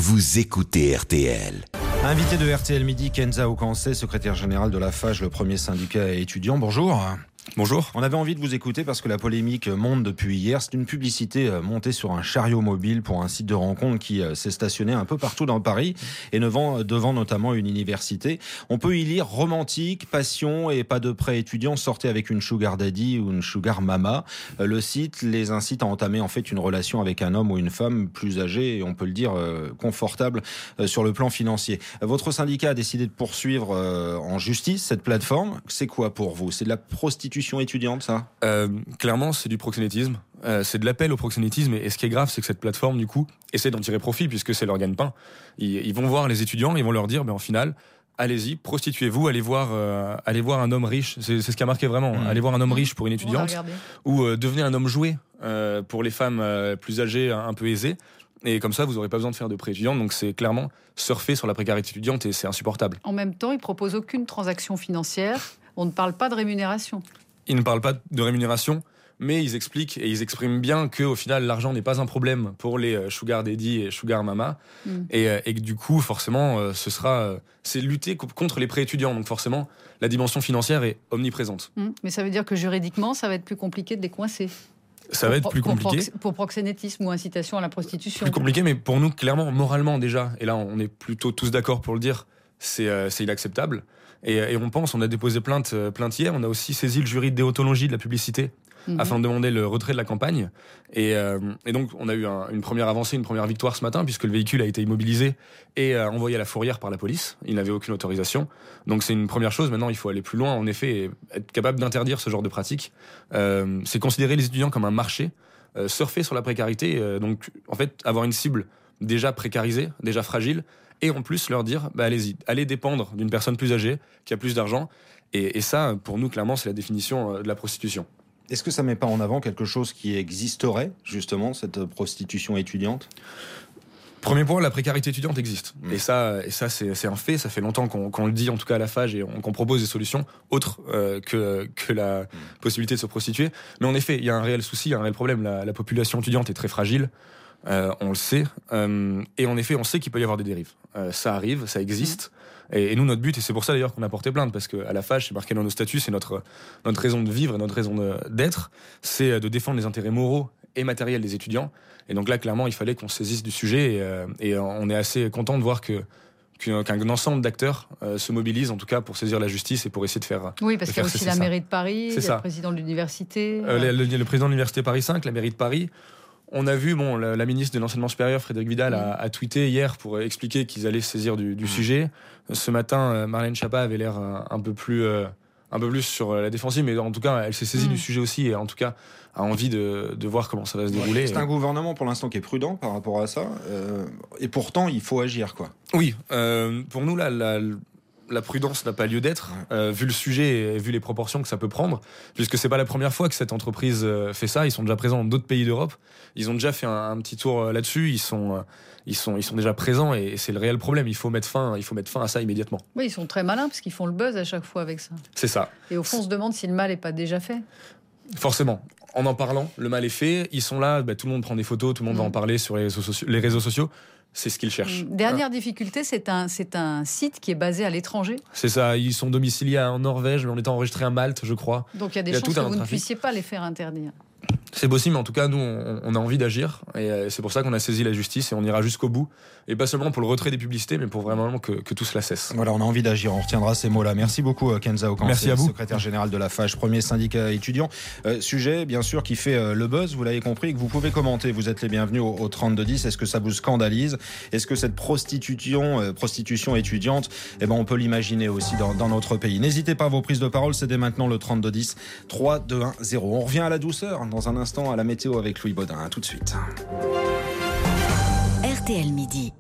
vous écoutez RTL. Invité de RTL Midi, Kenza Okansé, secrétaire général de la FAGE, le premier syndicat étudiant. Bonjour. Bonjour. On avait envie de vous écouter parce que la polémique monte depuis hier. C'est une publicité montée sur un chariot mobile pour un site de rencontre qui s'est stationné un peu partout dans Paris et devant notamment une université. On peut y lire romantique, passion et pas de prêt étudiant. Sortez avec une sugar daddy ou une sugar mama. Le site les incite à entamer en fait une relation avec un homme ou une femme plus âgée et on peut le dire confortable sur le plan financier. Votre syndicat a décidé de poursuivre en justice cette plateforme. C'est quoi pour vous ? C'est de la prostitution étudiante, ça ? Clairement, c'est du proxénétisme. C'est de l'appel au proxénétisme. Et ce qui est grave, c'est que cette plateforme, du coup, essaie d'en tirer profit puisque c'est leur gagne-pain. Ils vont voir les étudiants, ils vont leur dire, en final, allez-y, prostituez-vous, allez voir un homme riche. C'est ce qui a marqué vraiment. Allez voir un homme riche pour une étudiante. Ou devenez un homme jouet pour les femmes plus âgées, un peu aisées. Et comme ça, vous n'aurez pas besoin de faire de prêt étudiant. Donc c'est clairement surfer sur la précarité étudiante et c'est insupportable. En même temps, ils ne proposent aucune transaction financière. On ne parle pas de rémunération. Ils ne parlent pas de rémunération, mais ils expliquent et ils expriment bien qu'au final, l'argent n'est pas un problème pour les sugar daddy et sugar mama. Et que du coup, forcément, c'est lutter contre les prêts étudiants. Donc forcément, la dimension financière est omniprésente. Mais ça veut dire que juridiquement, ça va être plus compliqué de les coincer. Ça va être plus compliqué. Pour proxénétisme ou incitation à la prostitution. Plus compliqué, mais pour nous, clairement, moralement déjà, et là on est plutôt tous d'accord pour le dire, c'est inacceptable. Et on a déposé plainte hier, on a aussi saisi le jury de déontologie de la publicité afin de demander le retrait de la campagne. Et donc on a eu une première avancée, une première victoire ce matin, puisque le véhicule a été immobilisé et envoyé à la fourrière par la police. Il n'avait aucune autorisation. Donc c'est une première chose. Maintenant, il faut aller plus loin, en effet, et être capable d'interdire ce genre de pratique. C'est considérer les étudiants comme un marché, surfer sur la précarité. Donc en fait, avoir une cible déjà précarisée, déjà fragile, et en plus leur dire, allez-y, allez dépendre d'une personne plus âgée, qui a plus d'argent. Et ça, pour nous, clairement, c'est la définition de la prostitution. Est-ce que ça ne met pas en avant quelque chose qui existerait, justement, cette prostitution étudiante ? Premier point, la précarité étudiante existe. Et ça c'est un fait. Ça fait longtemps qu'on le dit, en tout cas à la FAGE, et qu'on propose des solutions autres que la possibilité de se prostituer. Mais en effet, il y a un réel souci, il y a un réel problème. La population étudiante est très fragile. On le sait, et en effet on sait qu'il peut y avoir des dérives, ça arrive, ça existe, et nous notre but, et c'est pour ça d'ailleurs qu'on a porté plainte, parce qu'à la FAGE c'est marqué dans nos statuts, c'est notre raison de vivre et notre raison d'être, c'est de défendre les intérêts moraux et matériels des étudiants. Et donc là clairement il fallait qu'on se saisisse du sujet, et on est assez content de voir qu'un ensemble d'acteurs se mobilisent en tout cas pour saisir la justice et pour essayer de faire. Oui, parce qu'il y a aussi la mairie de Paris, il y a le président de l'université. Le président de l'université Paris 5, la mairie de Paris. On a vu, la ministre de l'enseignement supérieur, Frédérique Vidal, a tweeté hier pour expliquer qu'ils allaient se saisir du sujet. Ce matin, Marlène Schiappa avait l'air un peu plus sur la défensive, mais en tout cas, elle s'est saisie du sujet aussi, et en tout cas, a envie de voir comment ça va se dérouler. C'est un gouvernement, pour l'instant, qui est prudent par rapport à ça, et pourtant, il faut agir, quoi. Oui, pour nous, là, la prudence n'a pas lieu d'être, vu le sujet et vu les proportions que ça peut prendre, puisque c'est pas la première fois que cette entreprise fait ça. Ils sont déjà présents dans d'autres pays d'Europe. Ils ont déjà fait un petit tour là-dessus. Ils sont déjà présents, et c'est le réel problème. Il faut mettre fin à ça immédiatement. Oui, ils sont très malins parce qu'ils font le buzz à chaque fois avec ça. C'est ça. Et au fond, on se demande si le mal n'est pas déjà fait. Forcément. En parlant, le mal est fait. Ils sont là, tout le monde prend des photos, tout le monde va en parler sur les réseaux sociaux. C'est ce qu'ils cherchent. Dernière difficulté, c'est un site qui est basé à l'étranger. C'est ça, ils sont domiciliés en Norvège, mais on est enregistré à Malte, je crois. Donc il y a des chances que vous ne puissiez pas les faire interdire. C'est possible, mais en tout cas, nous, on a envie d'agir. Et c'est pour ça qu'on a saisi la justice, et on ira jusqu'au bout. Et pas seulement pour le retrait des publicités, mais pour vraiment que tout cela cesse. Voilà, on a envie d'agir, on retiendra ces mots-là. Merci beaucoup, Kenza Okansé. Merci à vous. Secrétaire général de la FAGE, premier syndicat étudiant. Sujet, bien sûr, qui fait le buzz, vous l'avez compris, et que vous pouvez commenter. Vous êtes les bienvenus au 3210. Est-ce que ça vous scandalise ? Est-ce que cette prostitution étudiante, on peut l'imaginer aussi dans notre pays ? N'hésitez pas, vos prises de parole, c'est dès maintenant le 3210 3210. On revient à la douceur dans un instant, à la météo avec Louis Baudin. À tout de suite. RTL Midi.